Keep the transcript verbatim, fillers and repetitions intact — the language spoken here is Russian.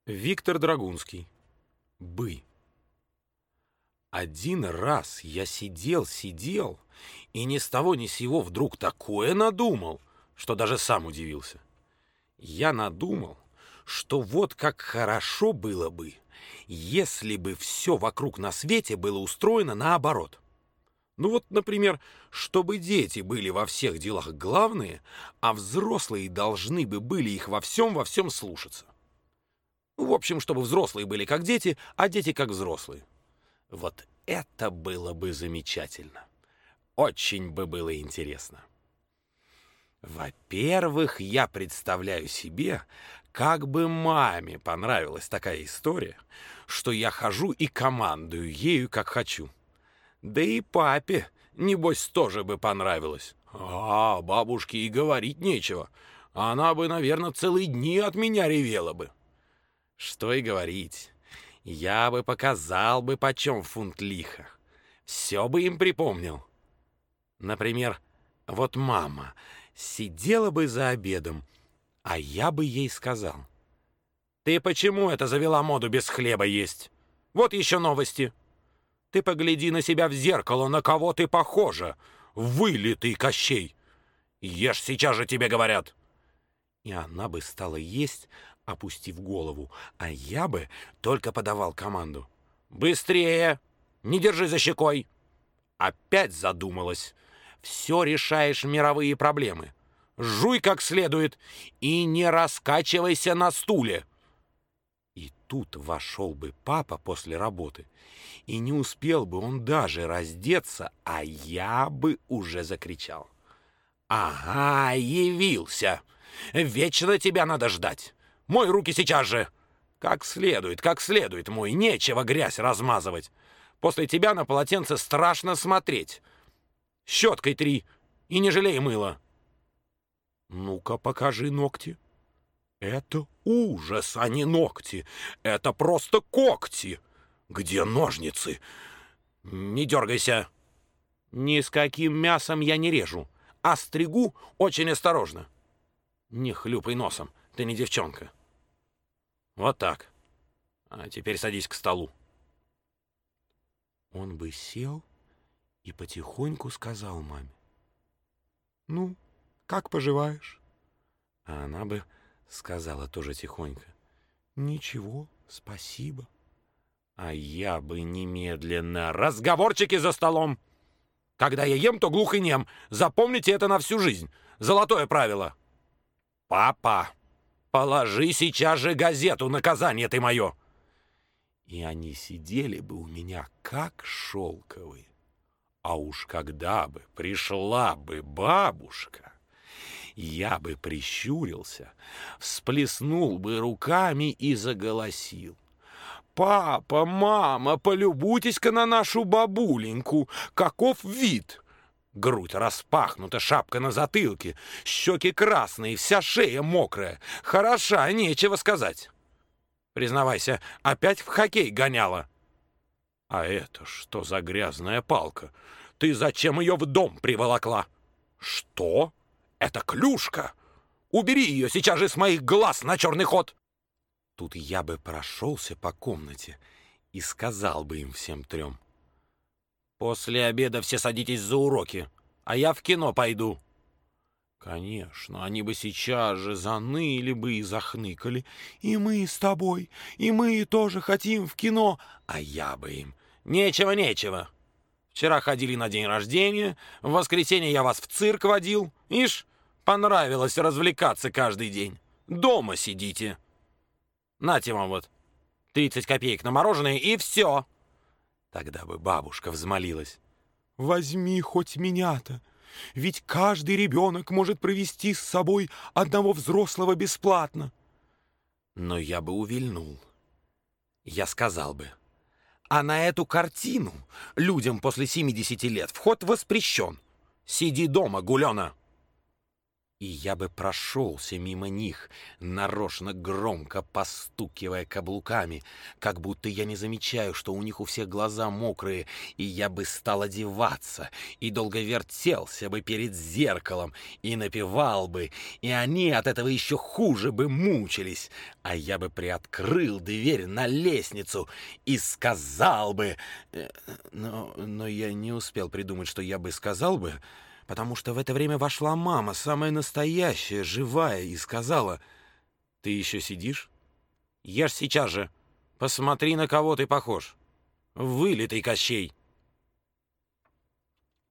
Виктор Драгунский. Бы. Один раз я сидел, сидел, и ни с того ни с сего вдруг такое надумал, что даже сам удивился. Я надумал, что вот как хорошо было бы, если бы все вокруг на свете было устроено наоборот. Ну вот, например, чтобы дети были во всех делах главные, а взрослые должны бы были их во всем во всем слушаться. В общем, чтобы взрослые были как дети, а дети как взрослые. Вот это было бы замечательно. Очень бы было интересно. Во-первых, я представляю себе, как бы маме понравилась такая история, что я хожу и командую ею, как хочу. Да и папе, небось, тоже бы понравилось. А, бабушке и говорить нечего. Она бы, наверное, целые дни от меня ревела бы. Что и говорить, я бы показал бы, почем фунт лиха. Все бы им припомнил. Например, вот мама сидела бы за обедом, а я бы ей сказал: «Ты почему это завела моду без хлеба есть? Вот еще новости. Ты погляди на себя в зеркало, на кого ты похожа, вылитый Кощей. Ешь сейчас же, тебе говорят». И она бы стала есть, опустив голову, а я бы только подавал команду: «Быстрее! Не держи за щекой!» Опять задумалась. Все решаешь мировые проблемы. Жуй как следует и не раскачивайся на стуле. И тут вошел бы папа после работы, и не успел бы он даже раздеться, а я бы уже закричал: «Ага, явился! Вечно тебя надо ждать! Мой руки сейчас же! Как следует, как следует мой, нечего грязь размазывать! После тебя на полотенце страшно смотреть! Щеткой три и не жалей мыла!» «Ну-ка, покажи ногти!» «Это ужас, а не ногти! Это просто когти! Где ножницы? Не дергайся! Ни с каким мясом я не режу, а стригу очень осторожно. Не хлюпай носом, ты не девчонка. Вот так. А теперь садись к столу». Он бы сел и потихоньку сказал маме: «Ну, как поживаешь?» А она бы сказала тоже тихонько: «Ничего, спасибо». А я бы немедленно: «Разговорчики за столом! Когда я ем, то глух и нем. Запомните это на всю жизнь. Золотое правило. Папа, положи сейчас же газету, наказание ты мое!» И они сидели бы у меня как шелковые. А уж когда бы пришла бы бабушка, я бы прищурился, всплеснул бы руками и заголосил: «Папа, мама, полюбуйтесь-ка на нашу бабуленьку! Каков вид! Грудь распахнута, шапка на затылке, щеки красные, вся шея мокрая. Хороша, нечего сказать. Признавайся, опять в хоккей гоняла? А это что за грязная палка? Ты зачем ее в дом приволокла? Что? Это клюшка! Убери ее сейчас же с моих глаз на черный ход!» Тут я бы прошелся по комнате и сказал бы им всем трем: «После обеда все садитесь за уроки, а я в кино пойду». Конечно, они бы сейчас же заныли бы и захныкали: «И мы с тобой, и мы тоже хотим в кино». А я бы им: «Нечего, нечего. Вчера ходили на день рождения, в воскресенье я вас в цирк водил. Ишь, понравилось развлекаться каждый день. Дома сидите. Нате вам вот тридцать копеек на мороженое, и все». Тогда бы бабушка взмолилась: «Возьми хоть меня-то, ведь каждый ребенок может провести с собой одного взрослого бесплатно». Но я бы увильнул. Я сказал бы: «А на эту картину людям после семидесяти лет вход воспрещен. Сиди дома, гулена». И я бы прошелся мимо них, нарочно громко постукивая каблуками, как будто я не замечаю, что у них у всех глаза мокрые, и я бы стал одеваться, и долго вертелся бы перед зеркалом, и напевал бы, и они от этого еще хуже бы мучились, а я бы приоткрыл дверь на лестницу и сказал бы... э, Но, но я не успел придумать, что я бы сказал бы, потому что в это время вошла мама, самая настоящая, живая, и сказала: «Ты еще сидишь? Ешь сейчас же! Посмотри, на кого ты похож! Вылитый Кощей!»